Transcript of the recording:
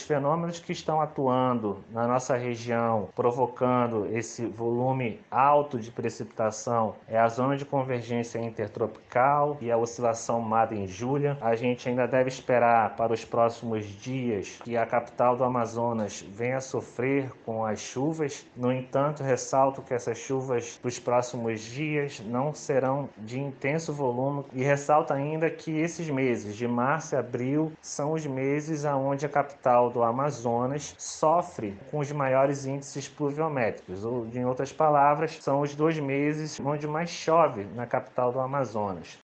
fenômenos que estão atuando na nossa região, provocando esse volume alto de precipitação, é a zona de convergência intertropical e a oscilação Madden-Julian. A gente ainda deve esperar para os próximos dias que a capital do Amazonas venha a sofrer com as chuvas. No entanto, ressalto que essas chuvas dos próximos dias não serão de intenso volume e ressalto ainda que esses meses de março e abril são os meses onde a capital do Amazonas sofre com os maiores índices pluviométricos, ou, em outras palavras, são os 2 meses onde mais chove na capital do Amazonas.